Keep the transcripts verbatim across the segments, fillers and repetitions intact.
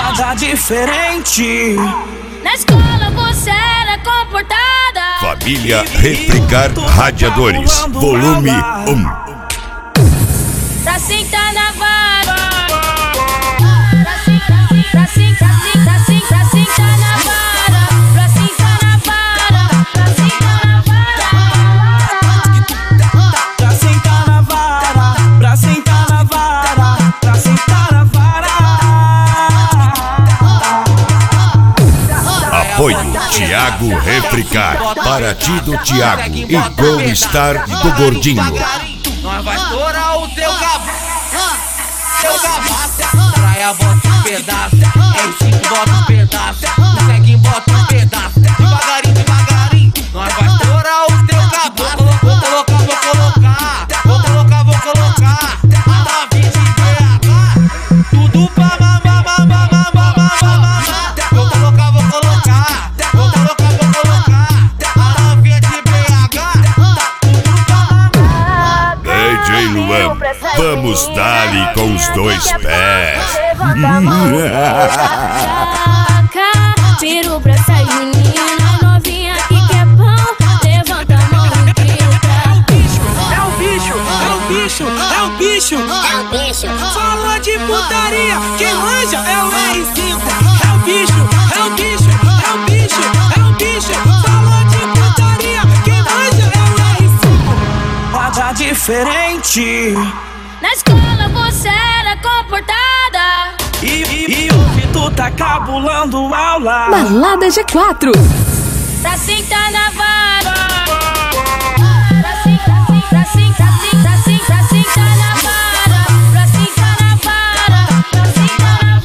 Nada diferente. Na escola você era comportada. Família Replicar Radiadores, volume um. Pra sentar na vara. Pra sentar, pra sentar, pra sentar, pra sentar na vara. Pra sentar na vara. Pra sentar na vara. Pra sentar na vara. Pra sentar na vara. Pra sentar na vara. Apoio Thiago Replicar, Paraty do Thiago e Gold Star do Gordinho. Nós vai estourar o teu cabaço. Teu cabaço. Praia bota um pedaço. R cinco bota um pedaço. O ceguinho bota um pedaço. Devagarinho, devagarinho. Nós vai estourar o teu cabaço. Vou colocar, vou colocar. Vou colocar, vou colocar. A novinha de B H. Tudo pra mamar, mamar, mamar, mamar, mamar. Vou colocar, vou colocar. Vou colocar, vou colocar. A novinha de B H. D J Luan, vamos dar-lhe com os dois pés. Tiro pra sair, menina novinha que quer pão. Levanta a mão e grita. É o bicho, é o bicho, é o bicho, É o bicho. falou de putaria, quem manja é o R cinco. É o bicho, é o bicho, é o bicho, é o bicho, falou de putaria, quem manja é o R cinco. Nada diferente. Na escola você era comportada. E, e, e hoje tu tá cabulando aula. Balada G quatro. Pra sentar na vara. Pra sentar, pra sentar, pra sentar, pra sentar na vara. Pra sentar na vara. Pra sentar na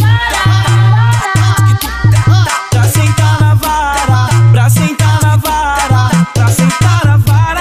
vara. Pra sentar na vara, pra sentar na vara, pra sentar na vara.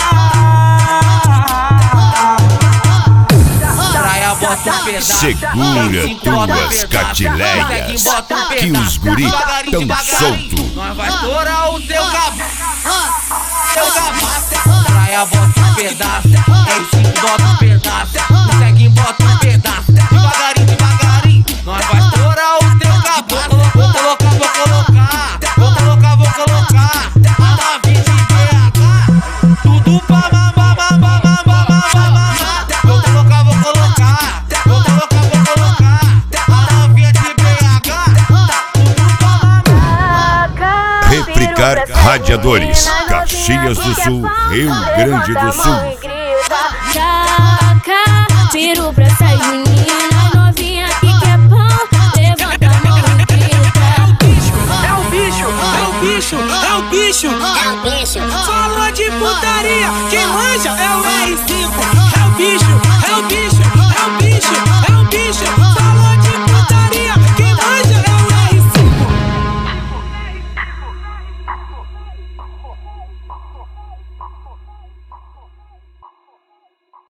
Praia bota um pedaço. Segura tuas catileias, que os guri tão solto. Nós vai estourar o teu cabaço. Teu cabaço. Praia bota um pedaço. R cinco bota um pedaço. O ceguinho bota um pedaço. Devagarinho, devagarinho. Nós vai estourar o teu cabaço. Vou colocar, vou colocar. Vou colocar, vou colocar. A novinha de B H. Tudo pra mamar, mamar, mamar, mamar, mamar. Vou colocar, vou colocar. Vou colocar, vou colocar. A novinha de B H. Tudo pra mamar. Replicar Radiadores, Caxias do Sul, Rio Grande do Sul. Jaca, tiro pra sair, menina novinha que quer pão. Levanta a mão e grita. É o bicho, é o bicho, é o bicho, É o bicho. falou de putaria, quem manja é o R cinco. É o bicho,